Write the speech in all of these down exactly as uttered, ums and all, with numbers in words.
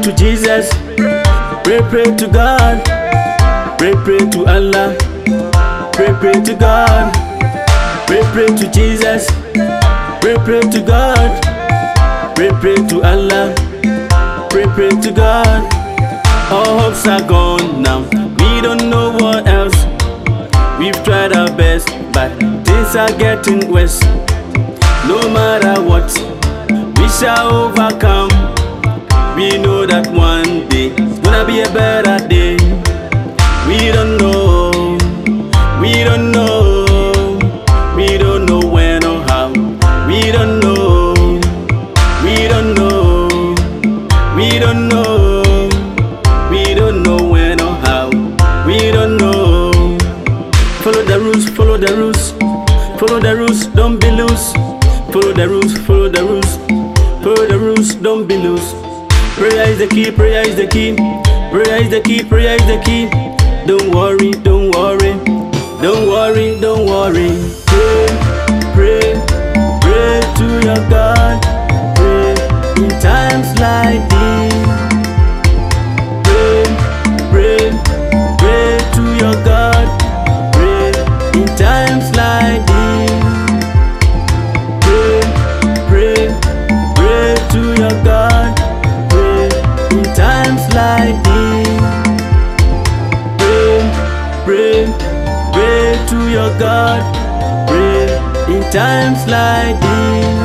to Jesus. Pray, pray to God. Pray, pray to Allah. Pray, pray to God. Pray, pray to Jesus. Pray, pray to God. Pray, pray to Allah. Pray, pray to God. All hopes are gone now. We don't know what else. We've tried our best, but things are getting worse. No matter what, we shall overcome. We know that one day it's gonna be a better day. We don't know, we don't know, we don't know when or how. We don't know, we don't know, we don't know, we don't know when or how. We don't know. Follow the rules, follow the rules, follow the rules, don't be loose. Follow the rules, follow the rules, follow the rules, don't be loose. Prayer is the key, prayer is the key, prayer is the key, prayer is the key. Don't worry, don't worry, don't worry, don't worry. Pray, pray, pray to your God. Pray in times like these. Pray, pray, pray to your God. Pray in times like these. Pray, pray, pray to your God. Pray in times like these. Pray, pray to your God. Pray in times like these.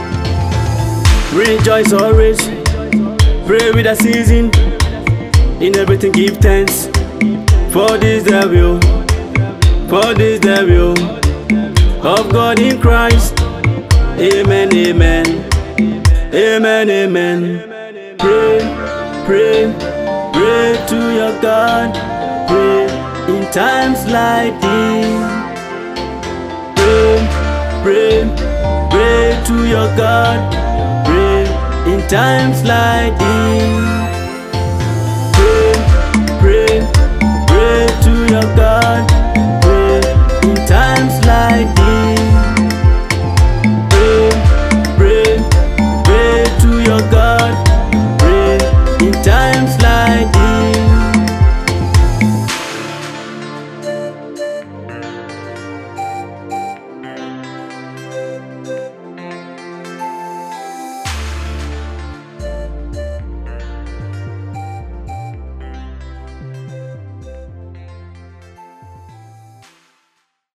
Rejoice always. Pray with a season. In everything give thanks. For this the will, for this the will of God in Christ. Amen, amen, amen, amen. Pray, pray, pray to your God. Pray in times like these. Pray, pray, pray to your God. Pray in times like these.